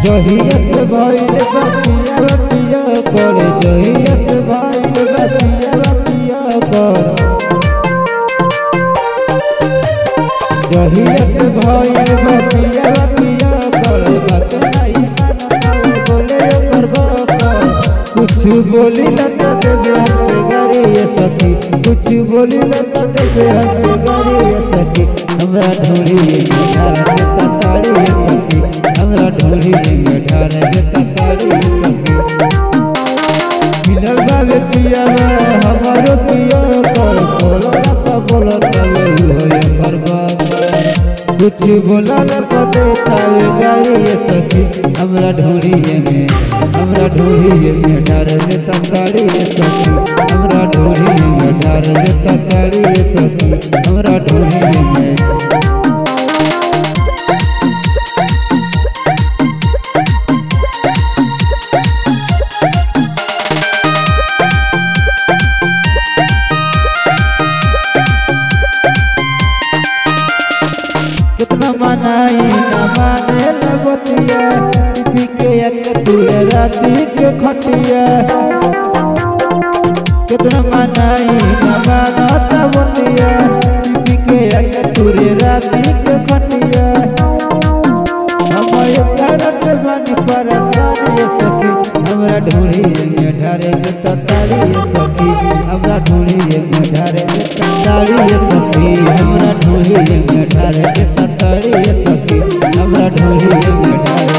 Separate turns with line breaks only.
जहियत भइल बतिया बतिया कर जहियत भइल बतिया बतिया कर जहियत भइल बतिया बतिया कर बात नहीं मानता बोले कर कुछ बोली न तो बेहद गारी सखी कुछ बोली न तो बेहद गारी सखी हमरा ढोली में ठाड़ के तताड़ी सखी हमरा ढोली में ठाड़ के तताड़ी सखी मिलल बाबे पिया हमारो पिया कर बोलो न बोलो तब होय करबा कुछ बोला न पते तावे गारी सखी हमरा ढोली में ठाड़ के तताड़ी सखी हमरा ढोली में ठाड़ के तताड़ी सखी हमरा ढोली में मनाई न माने लगतिया पी के अकेले राती के खटिया कितना मनाई न मानत बतिया पी के अकेले राती के खटिया हमारे करत बनी परेशान सखी हमरा ढोली में ठाड़े के तताड़ी सखी हमरा ढोली में ठाड़े के तताड़ी सखी हमरा ढोली में ठाड़े के तताड़ी सखी हमरा ढोली में ठाड़े